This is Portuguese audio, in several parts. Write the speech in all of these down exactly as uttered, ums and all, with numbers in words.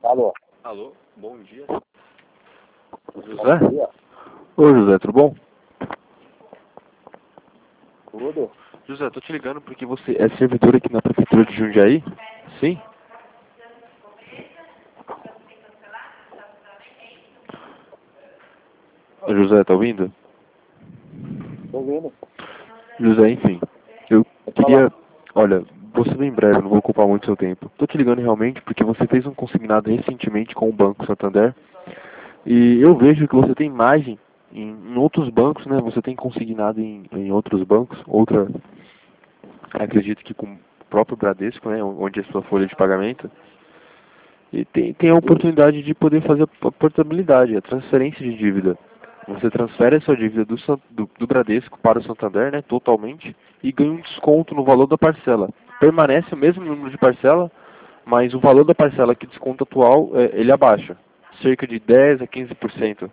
Alô? Alô, bom dia. Bom José? dia. Oi, José, tudo bom? Tudo? José, tô te ligando porque você é servidor aqui na prefeitura de Jundiaí? Sim? Ô, José, tá ouvindo? Tô ouvindo. José, enfim, eu Pode falar. queria... Olha, vou ser bem breve, não vou ocupar muito seu tempo. Tô te ligando realmente porque você fez um consignado recentemente com o Banco Santander e eu vejo que você tem margem em, em outros bancos, né? Você tem consignado em, em outros bancos, outra... Acredito que com o próprio Bradesco, né? Onde é a sua folha de pagamento. E tem, tem a Isso. oportunidade de poder fazer a portabilidade, a transferência de dívida. Você transfere a sua dívida do, San- do, do Bradesco para o Santander, né, totalmente, e ganha um desconto no valor da parcela. Permanece o mesmo número de parcela, mas o valor da parcela que desconto atual, é, ele abaixa, cerca de dez a quinze por cento.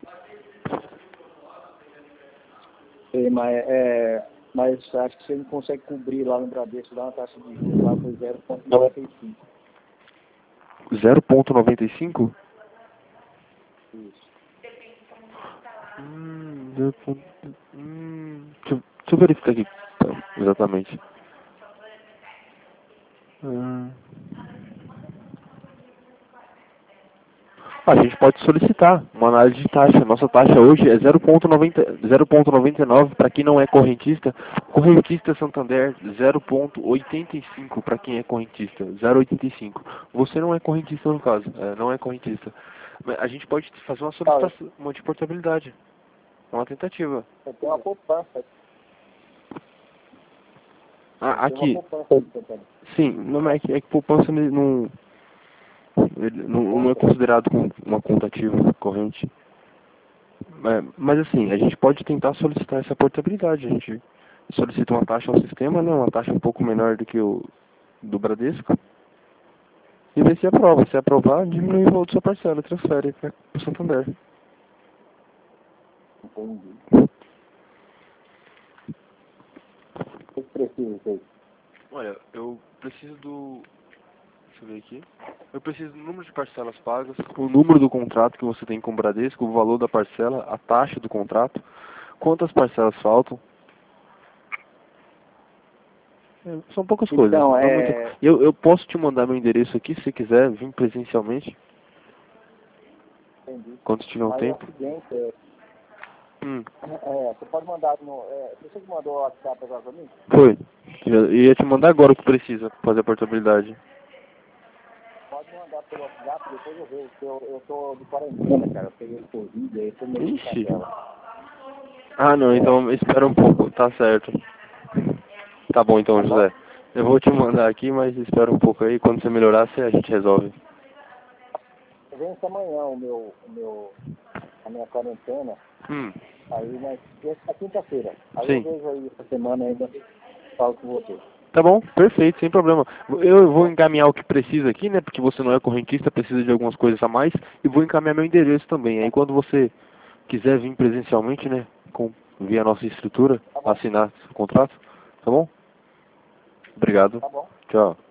Sei, mas, é, mas acho que você não consegue cobrir lá no Bradesco, dá uma taxa de juros lá por zero vírgula noventa e cinco. zero vírgula noventa e cinco? Isso. Hum, zero ponto- hum, deixa, eu- deixa eu verificar aqui, então, exatamente. Hum. A gente pode solicitar uma análise de taxa. Nossa taxa hoje é zero vírgula noventa, zero vírgula noventa e nove para quem não é correntista. Correntista Santander zero vírgula oitenta e cinco para quem é correntista, zero vírgula oitenta e cinco. Você não é correntista no caso, é, não é correntista. Mas a gente pode fazer uma Tá, eu solicitação uma de portabilidade, uma tentativa. eu tenho uma poupança. Eu Ah, tenho uma aqui, poupança aqui também. sim, não é que, é que poupança não, ele não, não é Conta? considerado como uma conta ativa corrente. É, mas assim, a gente pode tentar solicitar essa portabilidade. A gente solicita uma taxa ao sistema, né? Uma taxa um pouco menor do que o do Bradesco. E ver se aprova. Se aprovar, diminui o valor da sua parcela, transfere para o Santander. Entendi. O que precisa disso? Olha, eu preciso do... Deixa eu ver aqui. Eu preciso do número de parcelas pagas, o número do contrato que você tem com o Bradesco, o valor da parcela, a taxa do contrato, quantas parcelas faltam. É, são poucas coisas, Então, não é muita... é... Eu, eu posso te mandar meu endereço aqui, se quiser, vir presencialmente, Entendi. quando tiver um Mas é o tempo. seguinte, é, Hum, é, você pode mandar no... É, você que mandou o WhatsApp agora pra mim? foi. Eu ia te mandar agora o que precisa pra fazer a portabilidade. Pode mandar pelo WhatsApp, depois eu vejo. porque Eu, eu tô de quarentena, cara. Eu peguei Covid, aí eu tô meio de Ixi. favela. Ah, não, É, então espera um pouco, tá certo. Tá bom então, tá bom? José. Eu vou te mandar aqui, mas espera um pouco aí. Quando você melhorar, você- a gente resolve. Vence amanhã o meu, o meu, a minha quarentena. Hum, Aí, mas vence na quinta-feira. Aí eu sim. vejo aí essa semana ainda, falo com você. Tá bom, perfeito, sem problema. Eu Tá vou bom? encaminhar o que precisa aqui, né? Porque você não é correntista, precisa de algumas coisas a mais. E vou encaminhar meu endereço também. Aí quando você quiser vir presencialmente, né? Com, via nossa estrutura, Tá bom? assinar o contrato, tá bom? Obrigado. Tá bom. Tchau.